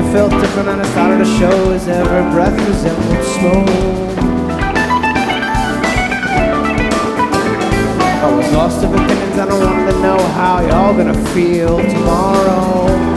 felt different and I started to show as every breath resembled smoke. I was lost of opinions and I wanted to know how y'all gonna feel tomorrow.